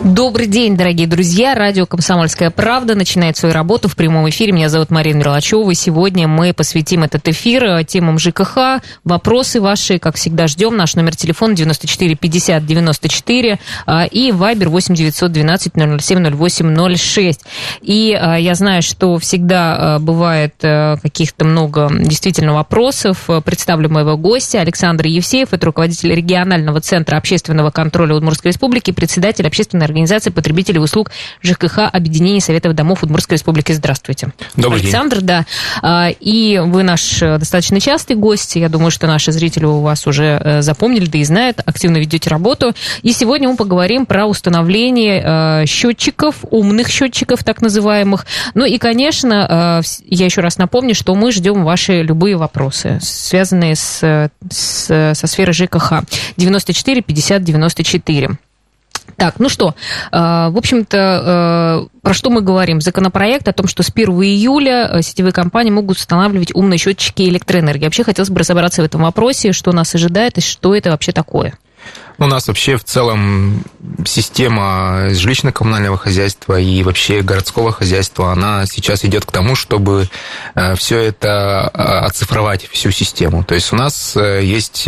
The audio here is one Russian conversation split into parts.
Добрый день, дорогие друзья. Радио «Комсомольская правда» начинает свою работу в прямом эфире. Меня зовут Марина Мерлачева. И сегодня мы посвятим этот эфир темам ЖКХ. Вопросы ваши, как всегда, ждем. Наш номер телефона 94 50 94 и Вайбер 8 912 007 08 06. И я знаю, что всегда бывает каких-то много действительно вопросов. Представлю моего гостя. Александр Евсеев, это руководитель регионального центра общественного контроля Удмуртской республики, председатель общественной организации потребителей услуг ЖКХ Объединения Советов домов Удмуртской республики. Здравствуйте. Добрый Александр, день. Да. И вы наш достаточно частый гость. Я думаю, что наши зрители у вас уже запомнили, да и знают. Активно ведете работу. И сегодня мы поговорим про установление счетчиков, умных счетчиков, так называемых. Ну и, конечно, я еще раз напомню, что мы ждем ваши любые вопросы, связанные со сферой ЖКХ. 94 50 94. Так, ну что, в общем-то, про что мы говорим? Законопроект о том, что с 1 июля сетевые компании могут устанавливать умные счетчики электроэнергии. Вообще хотелось бы разобраться в этом вопросе, что нас ожидает и что это вообще такое. У нас вообще в целом система жилищно-коммунального хозяйства и вообще городского хозяйства, она сейчас идет к тому, чтобы все это оцифровать, всю систему. То есть у нас есть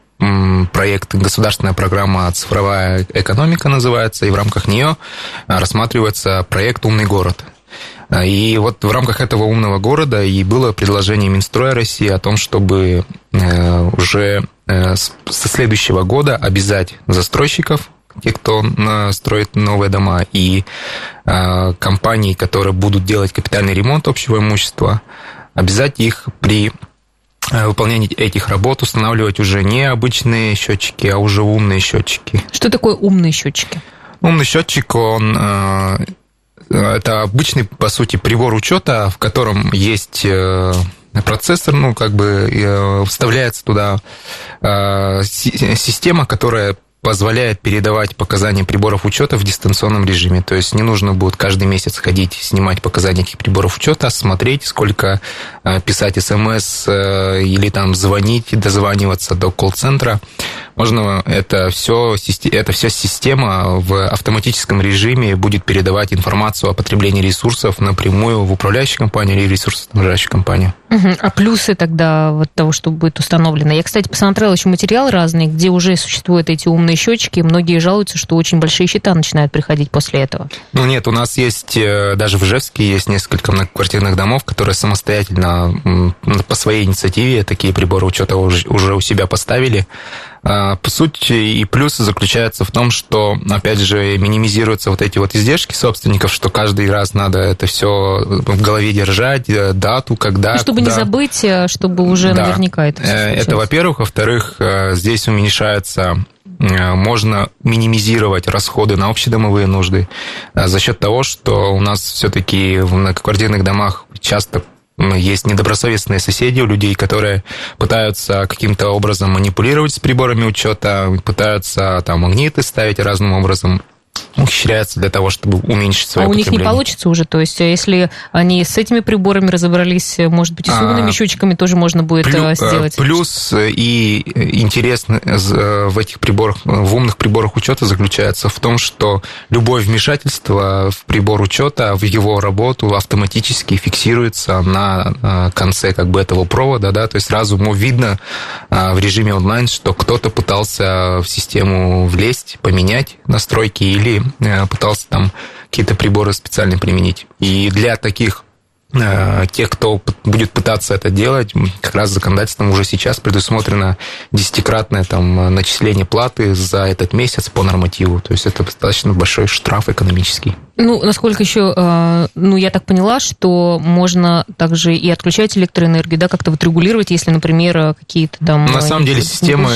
проект, государственная программа «Цифровая экономика» называется, и в рамках нее рассматривается проект «Умный город». И вот в рамках этого умного города и было предложение Минстроя России о том, чтобы уже со следующего года обязать застройщиков, те, кто строит новые дома, и компании, которые будут делать капитальный ремонт общего имущества, обязать их при выполнение этих работ устанавливать уже не обычные счетчики, а уже умные счетчики. Что такое умные счетчики? Умный счетчик, это обычный, по сути, прибор учета, в котором есть процессор, вставляется туда система, которая позволяет передавать показания приборов учета в дистанционном режиме. То есть не нужно будет каждый месяц ходить, снимать показания этих приборов учета, смотреть, сколько писать СМС или там звонить, дозваниваться до колл-центра. Можно это все система в автоматическом режиме будет передавать информацию о потреблении ресурсов напрямую в управляющую компанию или ресурсоснабжающую компанию. А плюсы тогда вот того, что будет установлено? Я, кстати, посмотрела еще материалы разные, где уже существуют эти умные счетчики, и многие жалуются, что очень большие счета начинают приходить после этого. Ну нет, у нас есть, даже в Ижевске есть несколько многоквартирных домов, которые самостоятельно по своей инициативе такие приборы учета уже у себя поставили. По сути, и плюсы заключаются в том, что, опять же, минимизируются вот эти вот издержки собственников, что каждый раз надо это все в голове держать, дату, когда, и чтобы куда. Не забыть, чтобы уже наверняка это все случилось. Это, во-первых. Во-вторых, здесь уменьшается, можно минимизировать расходы на общедомовые нужды за счет того, что у нас все-таки в многоквартирных домах часто есть недобросовестные соседи у людей, которые пытаются каким-то образом манипулировать с приборами учета, пытаются там магниты ставить разным образом, ухищряются для того, чтобы уменьшить свое потребление. А у них не получится уже? То есть, если они с этими приборами разобрались, может быть, и с умными счетчиками тоже можно будет сделать? Плюс и интересно в этих приборах, в умных приборах учета заключается в том, что любое вмешательство в прибор учета, в его работу автоматически фиксируется на конце этого провода, да, то есть сразу видно в режиме онлайн, что кто-то пытался в систему влезть, поменять настройки или пытался там какие-то приборы специально применить. И для таких, тех, кто будет пытаться это делать, как раз законодательством уже сейчас предусмотрено 10-кратное там начисление платы за этот месяц по нормативу. То есть это достаточно большой штраф экономический. Ну, насколько еще, я так поняла, что можно также и отключать электроэнергию, да, как-то вот регулировать, если, например, какие-то там... На самом деле системы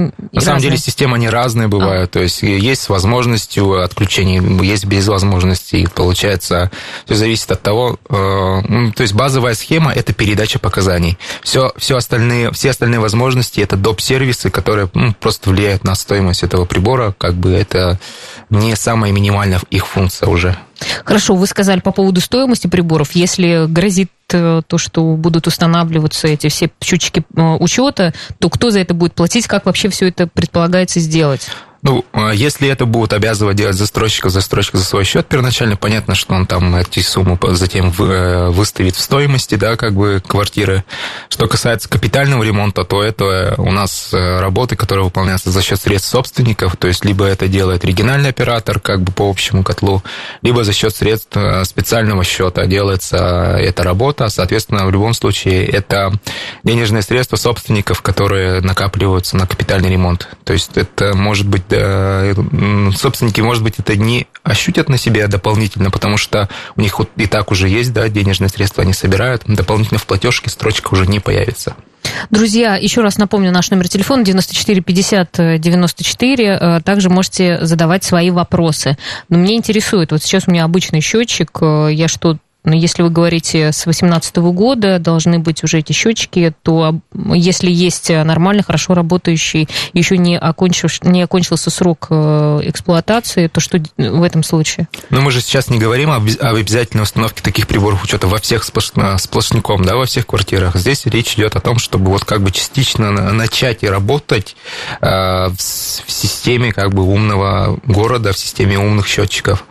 они разные бывают. То есть есть с возможностью отключения, есть без возможности. И получается, все зависит от того... то есть базовая схема – это передача показаний. Все остальные возможности – это доп-сервисы, которые просто влияют на стоимость этого прибора. Это не самая минимальная их функция уже. Хорошо, вы сказали по поводу стоимости приборов. Если грозит то, что будут устанавливаться эти все счетчики учета, то кто за это будет платить? Как вообще все это предполагается сделать? Ну, если это будут обязывать делать застройщик за свой счет, первоначально понятно, что он там эти суммы затем выставит в стоимости, да, как бы квартиры. Что касается капитального ремонта, то это у нас работы, которые выполняются за счет средств собственников, то есть либо это делает региональный оператор, как бы по общему котлу, либо за счет средств специального счета делается эта работа. Соответственно, в любом случае это денежные средства собственников, которые накапливаются на капитальный ремонт. То есть это может быть, собственники, может быть, это не ощутят на себе дополнительно, потому что у них и так уже есть, да, денежные средства они собирают, дополнительно в платежке строчка уже не появится. Друзья, еще раз напомню, наш номер телефона 94 50 94. Также можете задавать свои вопросы. Но меня интересует, вот сейчас у меня обычный счетчик, если вы говорите, с 2018 года должны быть уже эти счетчики, то если есть нормально, хорошо работающий, еще не окончился срок эксплуатации, то что в этом случае? Но мы же сейчас не говорим об обязательной установке таких приборов учета во всех сплошняком, да, во всех квартирах. Здесь речь идет о том, чтобы вот как бы частично начать и работать в системе как бы умного города, в системе умных счетчиков.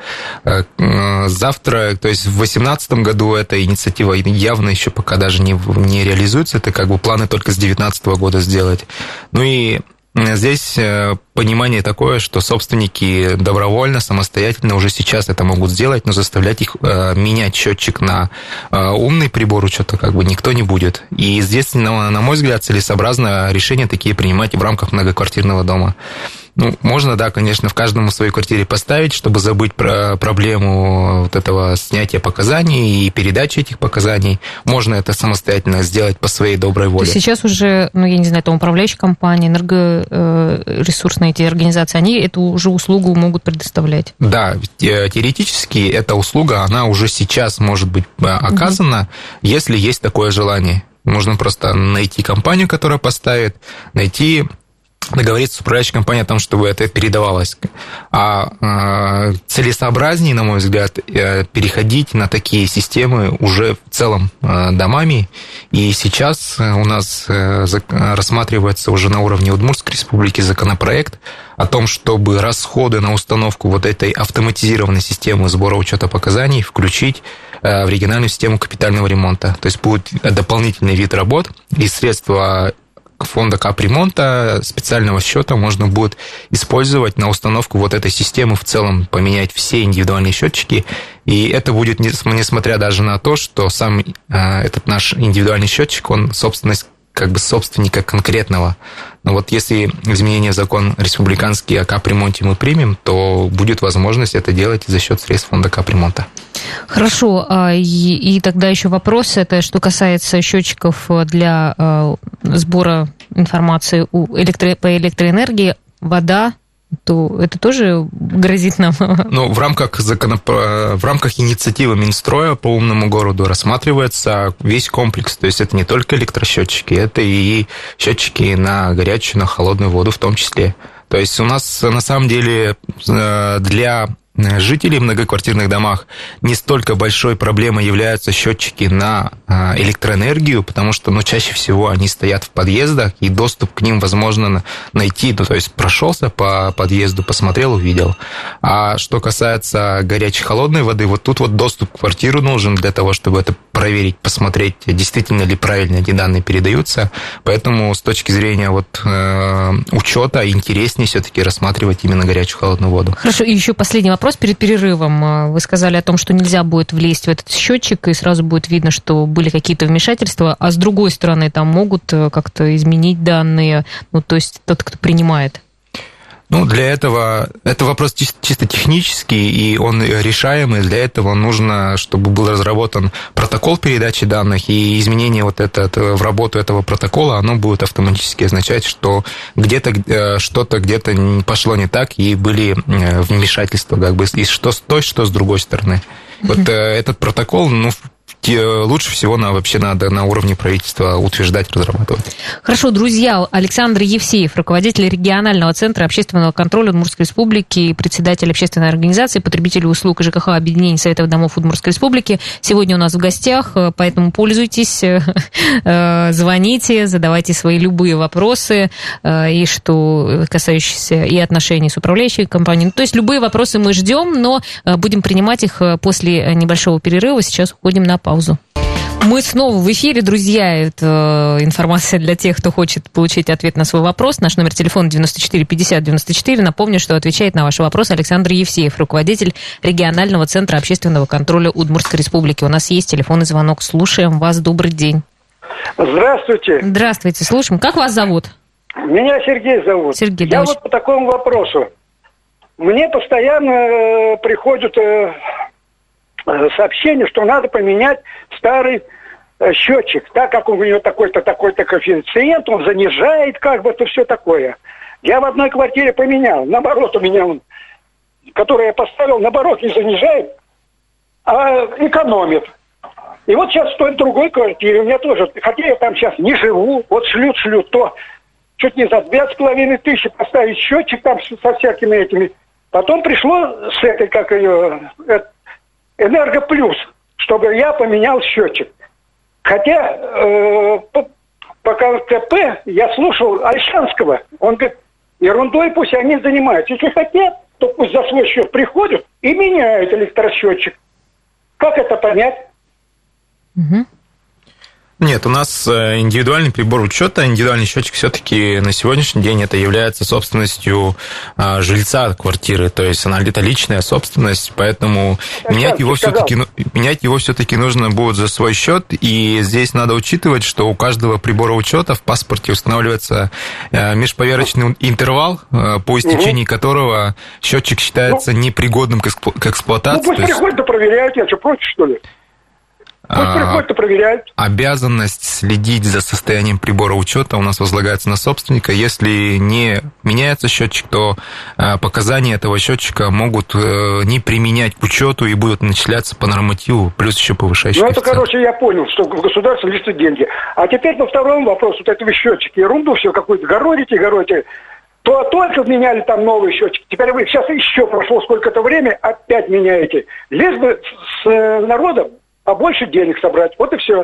Завтра, то есть в 2018 году эта инициатива явно еще пока даже не реализуется. Это как бы планы только с 2019 года сделать. Ну и здесь понимание такое, что собственники добровольно, самостоятельно уже сейчас это могут сделать, но заставлять их менять счетчик на умный прибор учета как бы никто не будет. И здесь, на мой взгляд, целесообразно решения такие принимать в рамках многоквартирного дома. Ну, можно, да, конечно, в каждом в своей квартире поставить, чтобы забыть про проблему вот этого снятия показаний и передачи этих показаний. Можно это самостоятельно сделать по своей доброй воле. То сейчас уже, я не знаю, там управляющие компании, энергоресурсные эти организации, они эту уже услугу могут предоставлять? Да, теоретически эта услуга, она уже сейчас может быть оказана, если есть такое желание. Можно просто найти компанию, которая поставит, договориться с управляющей компанией о том, чтобы это передавалось. А целесообразнее, на мой взгляд, переходить на такие системы уже в целом домами. И сейчас у нас рассматривается уже на уровне Удмуртской республики законопроект о том, чтобы расходы на установку вот этой автоматизированной системы сбора учета показаний включить в региональную систему капитального ремонта. То есть будет дополнительный вид работ, и средства фонда капремонта специального счета можно будет использовать на установку вот этой системы в целом, поменять все индивидуальные счетчики. И это будет, несмотря даже на то, что сам этот наш индивидуальный счетчик, он собственность как бы собственника конкретного. Но вот если изменение в закон республиканский о капремонте мы примем, то будет возможность это делать за счет средств фонда капремонта. Хорошо. И тогда еще вопрос, это что касается счетчиков для сбора информации по электроэнергии, вода, то это тоже грозит нам? Ну, в рамках инициативы Минстроя по умному городу рассматривается весь комплекс. То есть это не только электросчетчики, это и счетчики на горячую, на холодную воду в том числе. То есть у нас на самом деле для жителей в многоквартирных домах не столько большой проблемой являются счетчики на электроэнергию, потому что, чаще всего они стоят в подъездах, и доступ к ним возможно найти, то есть прошелся по подъезду, посмотрел, увидел. А что касается горячей, холодной воды, вот тут вот доступ к квартиру нужен для того, чтобы это проверить, посмотреть, действительно ли правильно эти данные передаются. Поэтому с точки зрения учета интереснее все-таки рассматривать именно горячую, холодную воду. Хорошо, и еще последний вопрос перед перерывом. Вы сказали о том, что нельзя будет влезть в этот счетчик, и сразу будет видно, что были какие-то вмешательства, а с другой стороны, там могут как-то изменить данные, то есть тот, кто принимает. Для этого это вопрос чисто технический, и он решаемый. Для этого нужно, чтобы был разработан протокол передачи данных, и изменение в работу этого протокола, оно будет автоматически означать, что где-то что-то где-то пошло не так, и были вмешательства, и что с той, что с другой стороны. Вот этот протокол, лучше всего вообще надо на уровне правительства утверждать, разрабатывать. Хорошо, друзья, Александр Евсеев, руководитель регионального центра общественного контроля Удмуртской Республики, председатель общественной организации потребителей услуг и ЖКХ Объединения Советов домов Удмуртской Республики, сегодня у нас в гостях, поэтому пользуйтесь, звоните, задавайте свои любые вопросы, и что касающиеся и отношений с управляющей компанией. То есть любые вопросы мы ждем, но будем принимать их после небольшого перерыва. Сейчас уходим на паузу. Мы снова в эфире, друзья. Это информация для тех, кто хочет получить ответ на свой вопрос. Наш номер телефона 94 50 94. Напомню, что отвечает на ваши вопросы Александр Евсеев, руководитель регионального центра общественного контроля Удмуртской Республики. У нас есть телефонный звонок. Слушаем вас. Добрый день. Здравствуйте. Здравствуйте. Слушаем. Как вас зовут? Меня Сергей зовут. Сергей, я вот по такому вопросу. Мне постоянно приходят сообщения, что надо поменять старый счетчик, так как у него такой-то коэффициент, он занижает, как бы, то все такое. Я в одной квартире поменял, наоборот, у меня он, который я поставил, наоборот, не занижает, а экономит. И вот сейчас стоит в другой квартире, у меня тоже, хотя я там сейчас не живу, вот шлют, то чуть не за 2500 поставить счетчик там со всякими этими. Потом пришло с этой, как ее, Энергоплюс, чтобы я поменял счетчик. Хотя по КТП я слушал Ольшанского, он говорит, ерундой пусть они занимаются. Если хотят, то пусть за свой счет приходят и меняют электросчетчик. Как это понять? Угу. Нет, у нас индивидуальный прибор учета, индивидуальный счетчик все-таки на сегодняшний день это является собственностью жильца квартиры, то есть это личная собственность, поэтому менять его все-таки нужно будет за свой счет, и здесь надо учитывать, что у каждого прибора учета в паспорте устанавливается межповерочный интервал, по истечении которого счетчик считается непригодным к эксплуатации. Ну пусть приходят и проверяют, я что, против, что ли? Пусть приходят и проверяют. Обязанность следить за состоянием прибора учета у нас возлагается на собственника. Если не меняется счетчик, то показания этого счетчика могут не применять к учету и будут начисляться по нормативу, плюс еще повышающий коэффициент. Ну, это, короче, я понял, что государство лишит деньги. А теперь по второму вопросу, вот этого счетчика, ерунду все какую-то городите. То только меняли там новые счетчики. Теперь вы сейчас еще прошло сколько-то времени, опять меняете. Лишь бы с народом побольше денег собрать. Вот и все.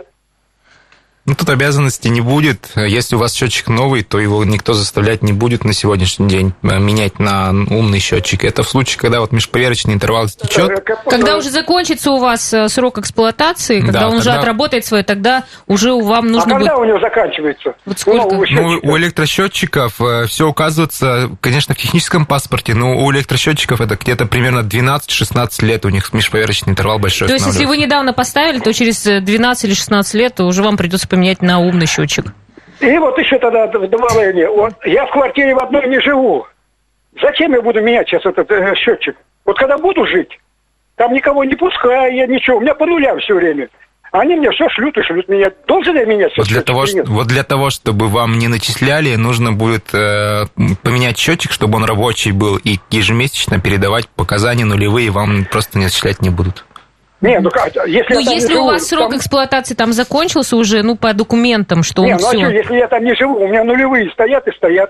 Ну, тут обязанности не будет. Если у вас счетчик новый, то его никто заставлять не будет на сегодняшний день менять на умный счетчик. Это в случае, когда вот межповерочный интервал истечет. Когда уже закончится у вас срок эксплуатации, когда он уже отработает свое, тогда уже вам нужно будет... когда у него заканчивается? Вот сколько? У электросчетчиков все указывается, конечно, в техническом паспорте, но у электросчетчиков это где-то примерно 12-16 лет у них межповерочный интервал большой. То есть, если вы недавно поставили, то через 12 или 16 лет уже вам придется поменять на умный счетчик. И вот еще тогда добавление. Вот я в квартире в одной не живу. Зачем я буду менять сейчас этот счетчик? Вот когда буду жить, там никого не пускаю, я ничего. У меня по нулям все время. Они мне все шлют меня. Должен я менять счетчик? Вот для того, чтобы вам не начисляли, нужно будет поменять счетчик, чтобы он рабочий был, и ежемесячно передавать показания нулевые, вам просто не начислять не будут. Не, если у вас срок эксплуатации там закончился уже, по документам, что он все... Ну, если я там не живу, у меня нулевые стоят и стоят.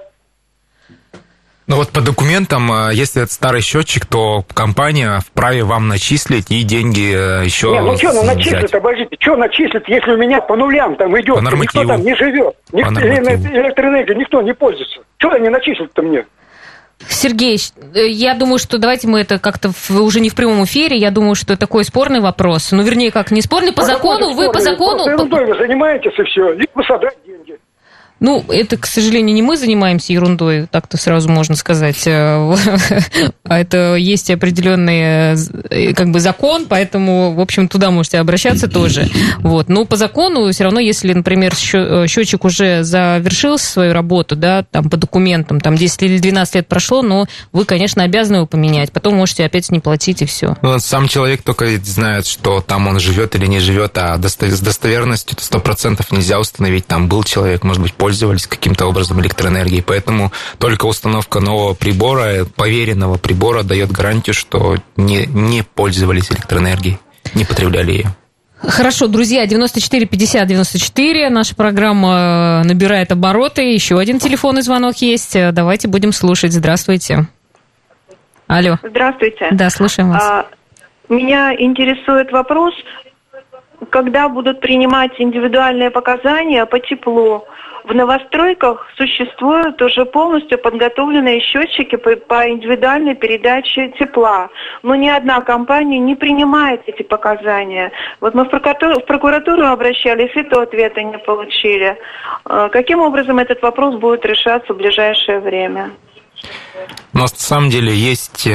Ну, вот по документам, если это старый счетчик, то компания вправе вам начислить и деньги еще начислить, обождите, что начислить, если у меня по нулям там идет, никто там не живет, электроэнергией никто не пользуется. Что они начислят-то мне? Сергей, я думаю, что давайте мы это как-то уже не в прямом эфире, я думаю, что такой спорный вопрос. Ну, вернее, как не спорный, по закону, вы по закону... Ерундой вы занимаетесь, и все, либо содрать деньги. Ну, это, к сожалению, не мы занимаемся ерундой, так-то сразу можно сказать. А это есть определенный закон, поэтому, в общем, туда можете обращаться тоже. Вот. Но по закону все равно, если, например, счетчик уже завершил свою работу, да, там по документам, там 10 или 12 лет прошло, но вы, конечно, обязаны его поменять. Потом можете опять не платить, и все. Ну, сам человек только знает, что там он живет или не живет, а с достоверностью 100% нельзя установить. Там был человек, может быть, пользовались каким-то образом электроэнергией, поэтому только установка нового прибора, поверенного прибора, дает гарантию, что не пользовались электроэнергией, не потребляли ее. Хорошо, друзья, 94-50-94, наша программа набирает обороты, еще один телефонный звонок есть, давайте будем слушать. Здравствуйте. Алло. Здравствуйте. Да, слушаем вас. Меня интересует вопрос, когда будут принимать индивидуальные показания по теплу. В новостройках существуют уже полностью подготовленные счетчики по индивидуальной передаче тепла. Но ни одна компания не принимает эти показания. Вот мы в прокуратуру обращались, и то ответа не получили. Каким образом этот вопрос будет решаться в ближайшее время? У нас на самом деле есть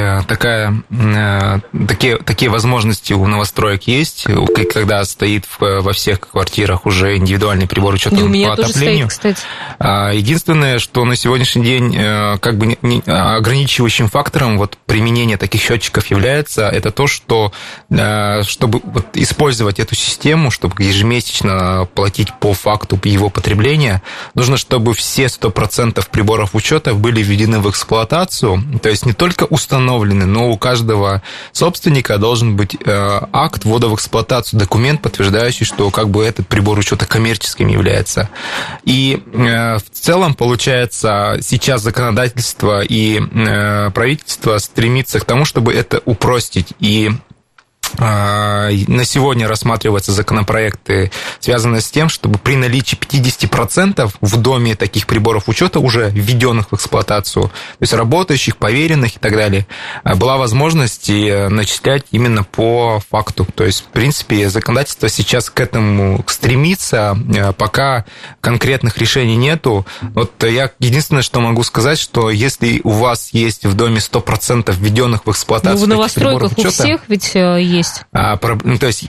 такие возможности у новостроек есть, когда стоит во всех квартирах уже индивидуальный прибор учета по отоплению. Стоит, кстати. Единственное, что на сегодняшний день как бы ограничивающим фактором вот применения таких счетчиков является, это то, что чтобы вот использовать эту систему, чтобы ежемесячно платить по факту его потребления, нужно, чтобы все 100% приборов учета были введены в эксплуатацию. То есть не только установлены, но у каждого собственника должен быть акт ввода в эксплуатацию, документ, подтверждающий, что как бы этот прибор учета коммерческим является. И в целом, получается, сейчас законодательство и правительство стремится к тому, чтобы это упростить. И на сегодня рассматриваются законопроекты, связанные с тем, чтобы при наличии 50% в доме таких приборов учета, уже введенных в эксплуатацию, то есть работающих, поверенных и так далее, была возможность начислять именно по факту. То есть, в принципе, законодательство сейчас к этому стремится, пока конкретных решений нету. Вот я единственное, что могу сказать, что если у вас есть в доме 100% введенных в эксплуатацию, в новостройках у всех ведь есть. То есть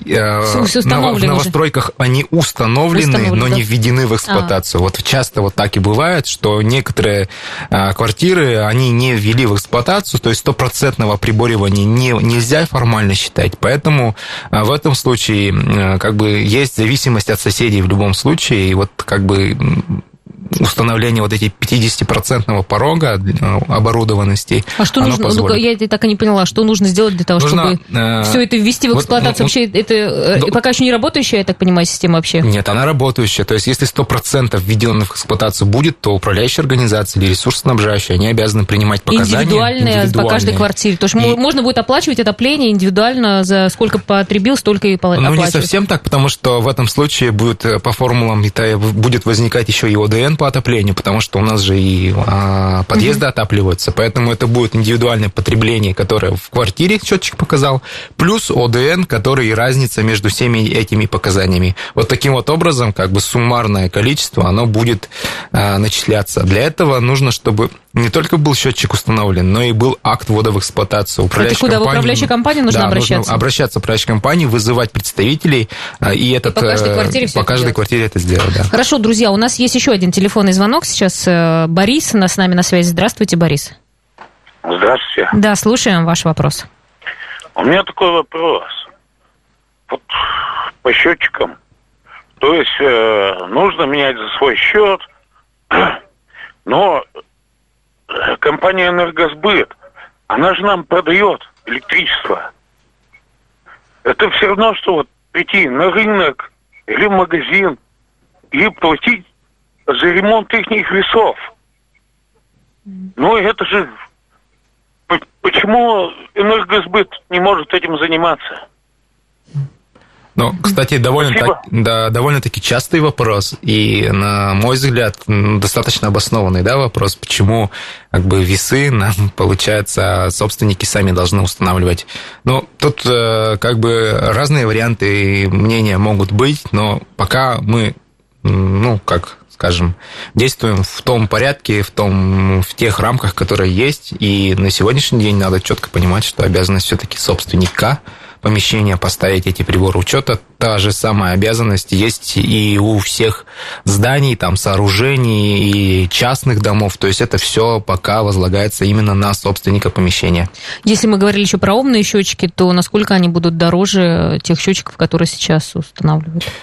в новостройках они установлены, но не введены в эксплуатацию. Вот часто вот так и бывает, что некоторые квартиры они не ввели в эксплуатацию, то есть 100% приборивания нельзя формально считать. Поэтому в этом случае как бы есть зависимость от соседей в любом случае. И вот как бы установление вот этих 50% порога оборудованности. А что нужно? Ну, я так и не поняла, что нужно сделать для того, чтобы все это ввести в эксплуатацию? Вообще, это пока еще не работающая, я так понимаю, система вообще? Нет, она работающая. То есть, если 100% введено в эксплуатацию будет, то управляющая организация или ресурсоснабжающая, они обязаны принимать показания. Индивидуальные по каждой квартире. То есть, можно будет оплачивать отопление индивидуально, за сколько потребил, столько и оплачивать. Ну, не совсем так, потому что в этом случае будет по формулам будет возникать еще и ОДН по отоплению, потому что у нас же и подъезды отапливаются, поэтому это будет индивидуальное потребление, которое в квартире счетчик показал, плюс ОДН, который и разница между всеми этими показаниями. Вот таким вот образом, как бы суммарное количество, оно будет начисляться. Для этого нужно, чтобы не только был счетчик установлен, но и был акт ввода в эксплуатацию. Это куда? В управляющую компанию нужно обращаться? Нужно обращаться в управляющую компанию, вызывать представителей, и этот, по каждой квартире это сделать. Да. Хорошо, друзья, у нас есть еще один телефонный звонок сейчас. Борис с нами на связи. Здравствуйте, Борис. Здравствуйте. Да, слушаем ваш вопрос. У меня такой вопрос. Вот по счетчикам. То есть нужно менять за свой счет, но компания «Энергосбыт», она же нам продает электричество. Это все равно, что вот прийти на рынок или в магазин и платить за ремонт их весов. Ну, это же... Почему «Энергосбыт» не может этим заниматься? Ну, кстати, довольно-таки частый вопрос, и, на мой взгляд, достаточно обоснованный, да, вопрос, почему как бы весы нам, получается, собственники сами должны устанавливать. Ну, тут как бы разные варианты мнения могут быть, но пока мы, скажем, действуем в том порядке, в тех рамках, которые есть, и на сегодняшний день надо четко понимать, что обязанность все-таки собственника помещения поставить эти приборы учета. Та же самая обязанность есть и у всех зданий, там, сооружений и частных домов. То есть это все пока возлагается именно на собственника помещения. Если мы говорили еще про умные счетчики, то насколько они будут дороже тех счетчиков, которые сейчас устанавливают?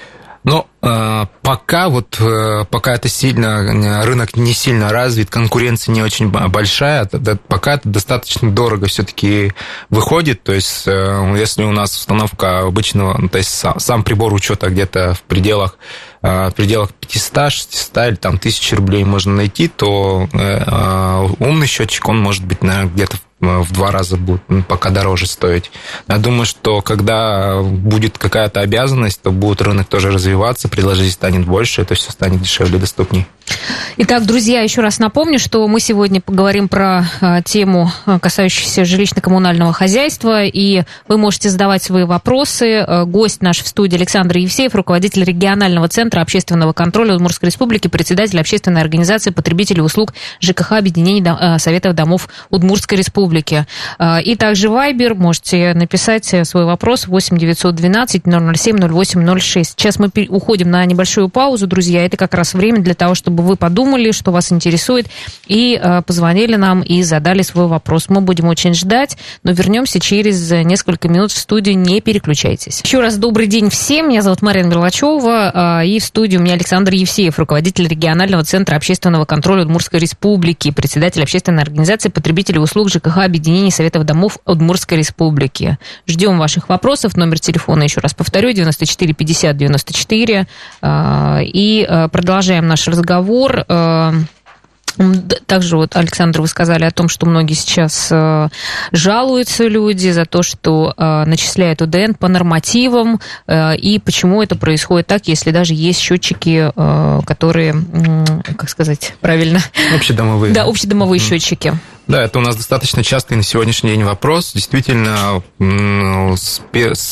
Но пока это рынок не сильно развит, конкуренция не очень большая, пока это достаточно дорого все-таки выходит. То есть, если у нас установка обычного, то есть сам прибор учета где-то в пределах 500, 600 или там 1000 рублей можно найти, то умный счетчик, он может быть, наверное, где-то в 2 раза будет пока дороже стоить. Я думаю, что когда будет какая-то обязанность, то будет рынок тоже развиваться, предложений станет больше, это все станет дешевле и доступней. Итак, друзья, еще раз напомню, что мы сегодня поговорим про тему, касающуюся жилищно-коммунального хозяйства, и вы можете задавать свои вопросы. Гость наш в студии Александр Евсеев, руководитель регионального центра общественного контроля Удмуртской республики, председатель общественной организации потребителей услуг ЖКХ объединений Советов домов Удмуртской республики. И также Вайбер, можете написать свой вопрос 8 912 007 08 06. Сейчас мы уходим на небольшую паузу, друзья, это как раз время для того, чтобы вы подумали, что вас интересует, и позвонили нам и задали свой вопрос. Мы будем очень ждать, но вернемся через несколько минут в студию, не переключайтесь. Еще раз добрый день всем, меня зовут Марина Мерлачева, и в студии у меня Александр Евсеев, руководитель регионального центра общественного контроля Удмуртской республики, председатель общественной организации потребителей услуг ЖКХ объединений Советов домов Удмуртской республики. Ждем ваших вопросов, номер телефона, еще раз повторю, 94 50 94, и продолжаем наш разговор. Также вот, Александр, вы сказали о том, что многие сейчас жалуются люди за то, что начисляют УДН по нормативам, и почему это происходит так, если даже есть счетчики, которые, как сказать правильно? Общедомовые. Да, общедомовые счетчики. Да, это у нас достаточно частый на сегодняшний день вопрос. Действительно, с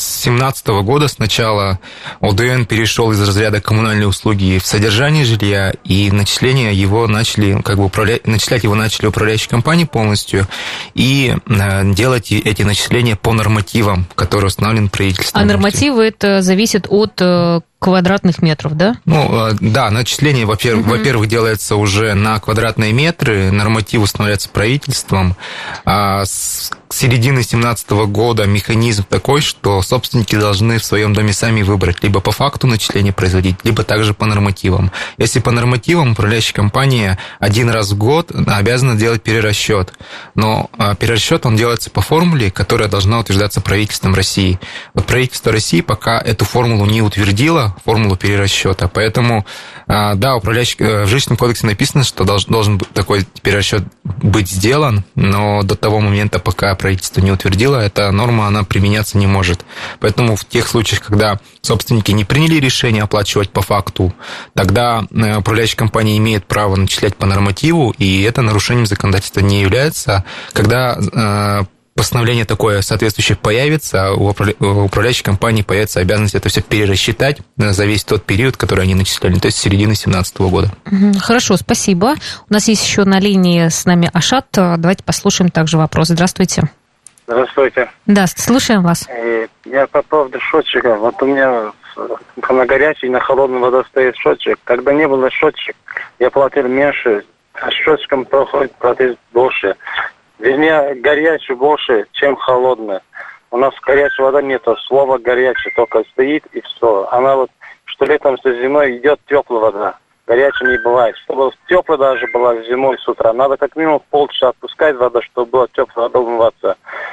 2017 года сначала ОДН перешел из разряда коммунальные услуги в содержание жилья, и начисление его начали, начислять его начали управляющие компании полностью, и делать эти начисления по нормативам, которые установлены правительством. А нормативы это зависит от квадратных метров, да? Ну, да, начисление, во-первых, делается уже на квадратные метры, норматив устанавливается правительством. А с середины 2017 года механизм такой, что собственники должны в своем доме сами выбрать, либо по факту начисления производить, либо также по нормативам. Если по нормативам, управляющая компания 1 раз в год обязана делать перерасчет. Но перерасчет, он делается по формуле, которая должна утверждаться правительством России. Вот правительство России пока эту формулу не утвердило, формулу перерасчета. Поэтому, да, в жилищном кодексе написано, что должен такой перерасчет быть сделан, но до того момента, пока правительство не утвердило, эта норма, она применяться не может. Поэтому в тех случаях, когда собственники не приняли решение оплачивать по факту, тогда управляющая компания имеет право начислять по нормативу, и это нарушением законодательства не является. Когда постановление такое соответствующее появится, у управляющей компании появится обязанность это все перерасчитать за весь тот период, который они начисляли, то есть с середины 2017 года. Хорошо, спасибо. У нас есть еще на линии с нами Ашат. Давайте послушаем также вопрос. Здравствуйте. Здравствуйте. Да, слушаем вас. Я по поводу счетчика. Вот у меня на горячей и на холодной воде стоит счетчик. Когда не было счетчик, я платил меньше, а счетчиком платить больше. Вернее, горячая больше, чем холодная. У нас горячая вода нету, слова горячая только стоит и все. Она вот, что летом, что зимой идет теплая вода. Горячая не бывает. Чтобы теплая даже была зимой с утра, надо как минимум полчаса отпускать воду, чтобы была теплая вода умываться.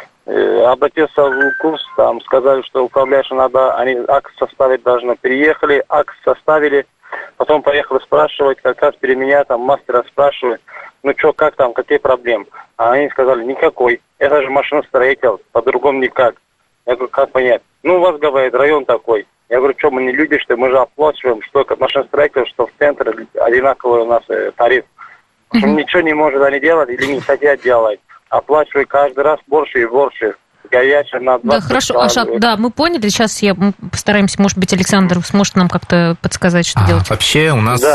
Обратился в УКУС, там сказали, что управляющим надо, они акт составить должны. Приехали, акт составили, потом поехали спрашивать, как раз меня там мастера спрашивают, ну что, как там, какие проблемы? А они сказали, никакой. Это же машиностроитель, по-другому никак. Я говорю, как понять? Ну, у вас, говорит, район такой. Я говорю, что мы не люди, что мы же оплачиваем, что как машиностроитель, что в центре одинаковый у нас тариф. Ничего не может они делать или не хотят делать. Оплачивают каждый раз больше и больше. Горячая на 20 Да, хорошо, Ашат, да, мы поняли. Сейчас мы постараемся, может быть, Александр сможет нам как-то подсказать, что делать. Вообще у нас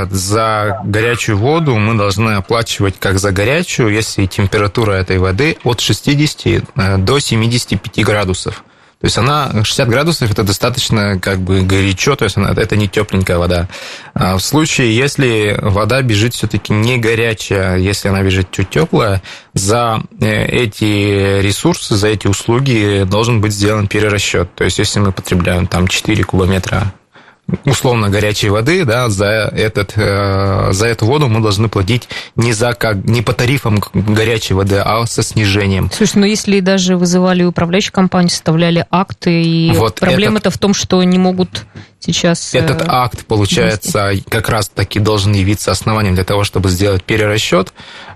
за горячую воду мы должны оплачивать как за горячую, если температура этой воды от 60 до 75 градусов. То есть она 60 градусов, это достаточно как бы горячо, то есть это не тепленькая вода. А в случае, если вода бежит все-таки не горячая, если она бежит чуть теплая, за эти ресурсы, за эти услуги должен быть сделан перерасчет. То есть если мы потребляем там 4 кубометра условно горячей воды, да, за эту воду мы должны платить не по тарифам горячей воды, а со снижением. Слушай, если даже вызывали управляющие компании, составляли акты, и проблема-то в том, что не могут сейчас... Этот акт, получается, как раз-таки должен явиться основанием для того, чтобы сделать перерасчет,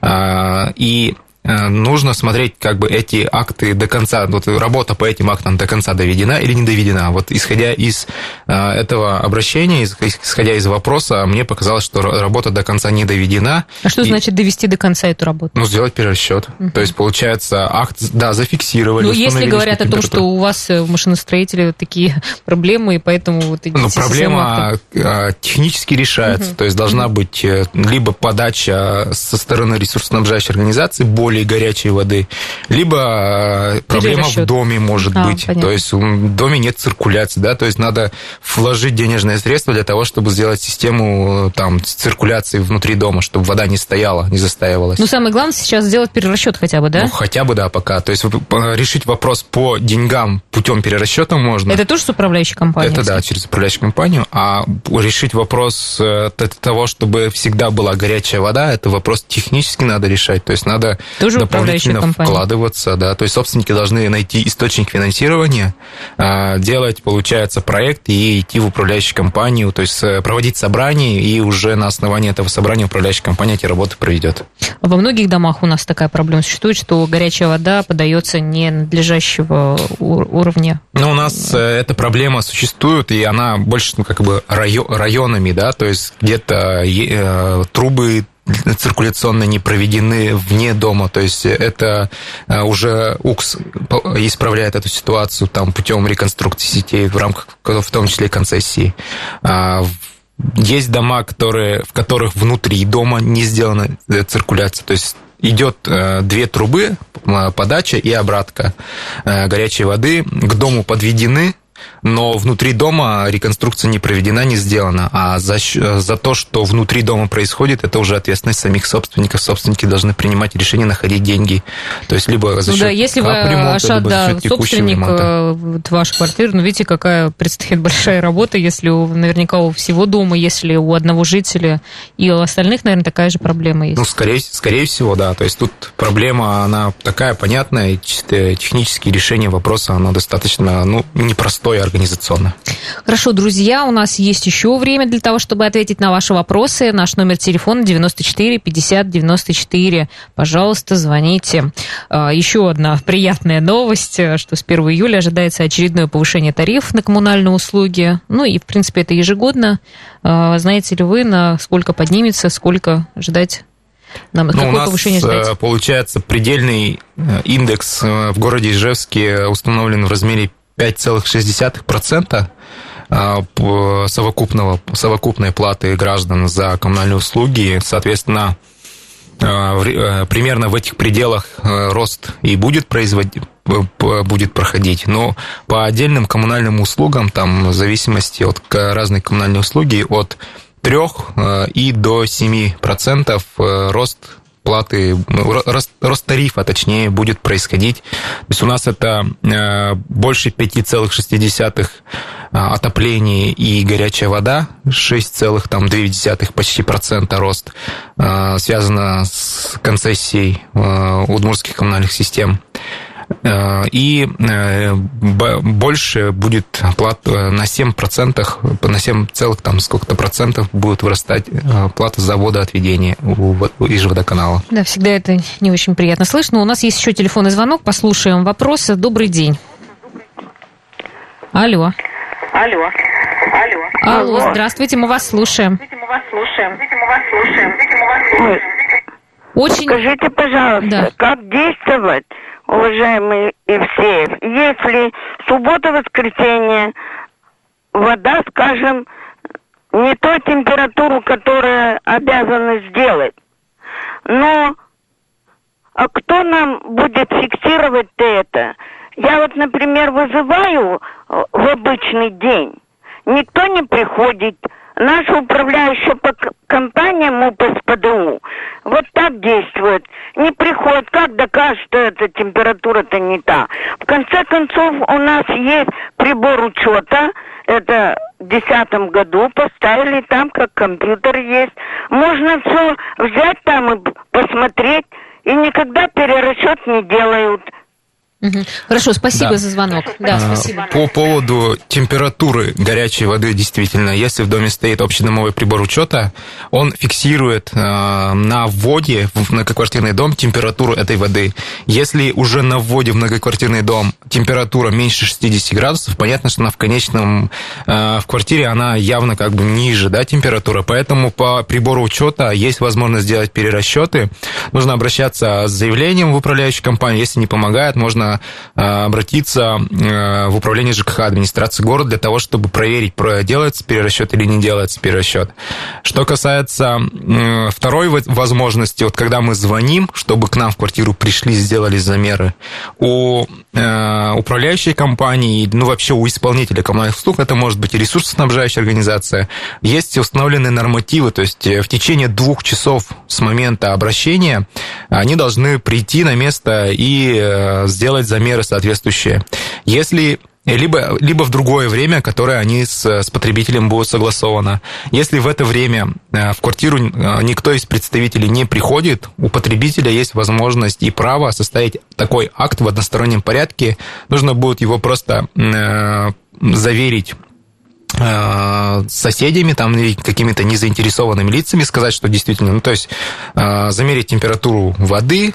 и нужно смотреть эти акты до конца, работа по этим актам до конца доведена или не доведена. Исходя из этого обращения, исходя из вопроса, мне показалось, что работа до конца не доведена. А что значит довести до конца эту работу? Сделать перерасчет. То есть, получается, акт, зафиксировали. Если говорят о том, что у вас в машиностроителе такие проблемы, и поэтому проблема технически решается. То есть, должна быть либо подача со стороны ресурсоснабжающей организации более горячей воды, либо проблема в доме может быть. Понятно. То есть в доме нет циркуляции, да, то есть надо вложить денежные средства для того, чтобы сделать систему циркуляции внутри дома, чтобы вода не стояла, не застаивалась. Самое главное сейчас сделать перерасчет хотя бы, да? Хотя бы, да, пока. То есть решить вопрос по деньгам путем перерасчета можно. Это тоже с управляющей компанией? Это, да, через управляющую компанию. А решить вопрос того, чтобы всегда была горячая вода, это вопрос технически надо решать. То есть надо тоже дополнительно вкладываться, да, то есть собственники должны найти источник финансирования, делать, получается, проект и идти в управляющую компанию, то есть проводить собрания, и уже на основании этого собрания управляющая компания эти работы проведет. Во многих домах у нас такая проблема существует, что горячая вода подается не надлежащего уровня. У нас эта проблема существует, и она больше районами, да, то есть где-то трубы циркуляционно не проведены вне дома, то есть это уже УКС исправляет эту ситуацию путем реконструкции сетей в рамках, в том числе, концессии. Есть дома, в которых внутри дома не сделана циркуляция, то есть идет 2 трубы, подача и обратка горячей воды, к дому подведены, но внутри дома реконструкция не проведена, не сделана. А за то, что внутри дома происходит, это уже ответственность самих собственников. Собственники должны принимать решение, находить деньги. То есть либо за счет если вы, ремонта, либо за счет собственник вашей квартиры, видите, какая предстоит большая работа, если наверняка у всего дома, если у одного жителя, и у остальных, наверное, такая же проблема есть. Скорее всего, да. То есть тут проблема, она такая понятная, и чисто технические решения вопроса, оно достаточно, непростое организационно. Хорошо, друзья, у нас есть еще время для того, чтобы ответить на ваши вопросы. Наш номер телефона 94 50 94. Пожалуйста, звоните. Еще одна приятная новость, что с 1 июля ожидается очередное повышение тарифов на коммунальные услуги. И, в принципе, это ежегодно. Знаете ли вы, на сколько поднимется, сколько ждать? Какое повышение ждать? У нас, получается, предельный индекс в городе Ижевске установлен в размере 5,6% совокупной платы граждан за коммунальные услуги. Соответственно, примерно в этих пределах рост и будет проходить. Но по отдельным коммунальным услугам, в зависимости от разной коммунальной услуги, от 3 и до 7% рост платы, рост тарифа, точнее, будет происходить. То есть у нас это больше 5,6 отопление и горячая вода, 6,2 почти процента рост, связано с концессией удмуртских коммунальных систем. И больше будет плата на 7%, на 7 сколько-то процентов будет вырастать плата за водоотведение у Ижводоканала. Да, всегда это не очень приятно слышно. У нас есть еще телефонный звонок, послушаем вопросы. Добрый день. Алло, здравствуйте, мы вас слушаем. Скажите, пожалуйста, как действовать, уважаемый Евсеев, если суббота-воскресенье вода, скажем, не той температуру, которую обязаны сделать, но кто нам будет фиксировать это? Я например, вызываю в обычный день, никто не приходит. Наша управляющая компания МУП-СПДУ вот так действует. Не приходит. Как докажет, что эта температура-то не та? В конце концов, у нас есть прибор учета. это в 2010 году поставили там, как компьютер есть. Можно все взять там и посмотреть, и никогда перерасчет не делают. Хорошо, спасибо за звонок. Да, спасибо. По поводу температуры горячей воды, действительно, если в доме стоит общедомовой прибор учета, он фиксирует на вводе в многоквартирный дом температуру этой воды. Если уже на вводе в многоквартирный дом температура меньше 60 градусов, понятно, что она в конечном в квартире она явно как бы ниже, да, температура. Поэтому по прибору учета есть возможность сделать перерасчеты. Нужно обращаться с заявлением в управляющую компанию. Если не помогает, можно обратиться в управление ЖКХ администрации города для того, чтобы проверить, делается перерасчет или не делается перерасчет. Что касается второй возможности, вот когда мы звоним, чтобы к нам в квартиру пришли, сделали замеры, у управляющей компании, ну вообще у исполнителя коммунальных услуг, это может быть и ресурсоснабжающая организация, есть установленные нормативы, то есть в течение 2 часов с момента обращения они должны прийти на место и сделать замеры соответствующие. Если либо в другое время, которое они с потребителем будут согласовано. Если в это время в квартиру никто из представителей не приходит, у потребителя есть возможность и право составить такой акт в одностороннем порядке. Нужно будет его просто заверить с соседями, там, какими-то незаинтересованными лицами, сказать, что действительно, ну, то есть замерить температуру воды,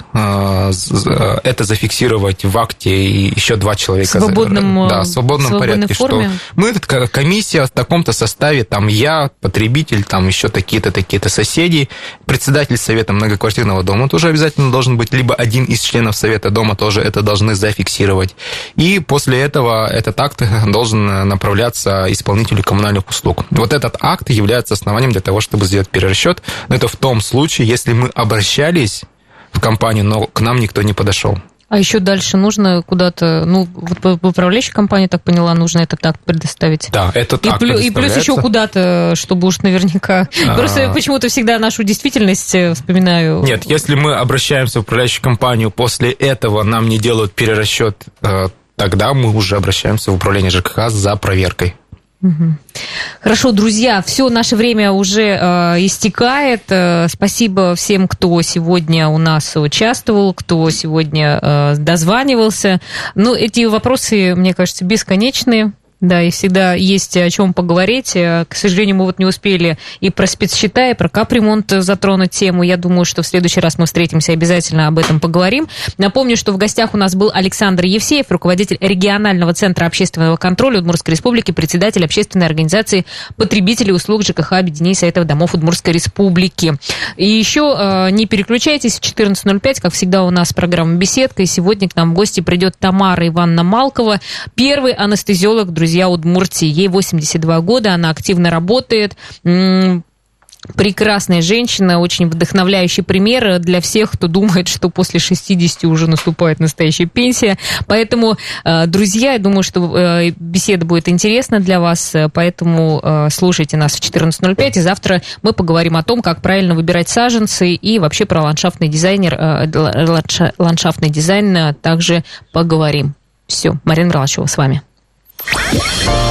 это зафиксировать в акте, и еще 2 человека. В свободном порядке. Форме. Что мы, как комиссия в таком-то составе, там, я, потребитель, там, еще такие-то соседи, председатель совета многоквартирного дома тоже обязательно должен быть, либо один из членов совета дома тоже это должны зафиксировать. И после этого этот акт должен направляться исполнителю коммунальных услуг. Вот этот акт является основанием для того, чтобы сделать перерасчет. Но это в том случае, если мы обращались в компанию, но к нам никто не подошел. А еще дальше нужно куда-то, ну, в управляющей компании, так поняла, нужно этот акт предоставить. Да, этот акт и плюс еще куда-то, чтобы уж наверняка... Просто я почему-то всегда нашу действительность вспоминаю. Нет, если мы обращаемся в управляющую компанию, после этого нам не делают перерасчет, тогда мы уже обращаемся в управление ЖКХ за проверкой. Хорошо, друзья, все, наше время уже истекает. Спасибо всем, кто сегодня у нас участвовал, кто сегодня дозванивался. Ну, эти вопросы, мне кажется, бесконечные. Да, и всегда есть о чем поговорить. К сожалению, мы вот не успели и про спецсчета, и про капремонт затронуть тему. Я думаю, что в следующий раз мы встретимся и обязательно об этом поговорим. Напомню, что в гостях у нас был Александр Евсеев, руководитель регионального центра общественного контроля Удмуртской Республики, председатель общественной организации потребителей услуг ЖКХ объединения советов домов Удмуртской Республики. И еще не переключайтесь, в 14:05, как всегда, у нас программа «Беседка», и сегодня к нам в гости придет Тамара Ивановна Малкова, первый анестезиолог, друзья, Удмуртии. Ей 82 года, она активно работает. Прекрасная женщина, очень вдохновляющий пример для всех, кто думает, что после 60 уже наступает настоящая пенсия. Поэтому, друзья, я думаю, что беседа будет интересна для вас, поэтому слушайте нас в 14:05, и завтра мы поговорим о том, как правильно выбирать саженцы, и вообще про ландшафтный дизайн также поговорим. Все, Марина Мралачева с вами.